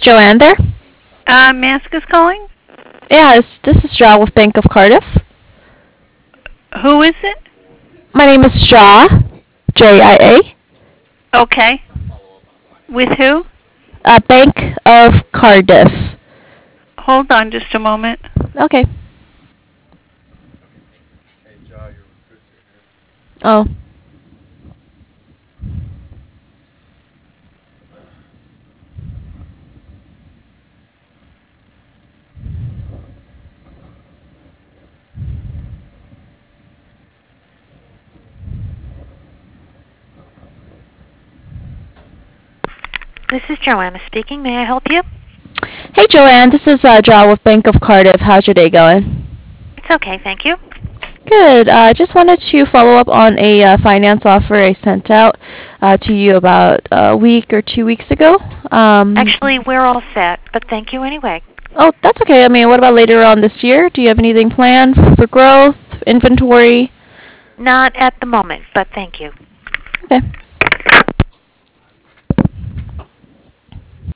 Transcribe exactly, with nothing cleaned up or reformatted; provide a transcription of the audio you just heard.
Joanne there? Uh, Mask is calling? Yeah, it's, this is Jaw with Bank of Cardiff. Who is it? My name is Jaw, J I A. Okay. With who? Uh, Bank of Cardiff. Hold on just a moment. Okay. Oh. This is Joanna speaking. May I help you? Hey Joanne, this is uh, Jaw with Bank of Cardiff. How's your day going? It's okay, thank you. Good. I uh, just wanted to follow up on a uh, finance offer I sent out uh, to you about a week or two weeks ago. Um, Actually, we're all set, but thank you anyway. Oh, that's okay. I mean, what about later on this year? Do you have anything planned for growth, inventory? Not at the moment, but thank you. Okay.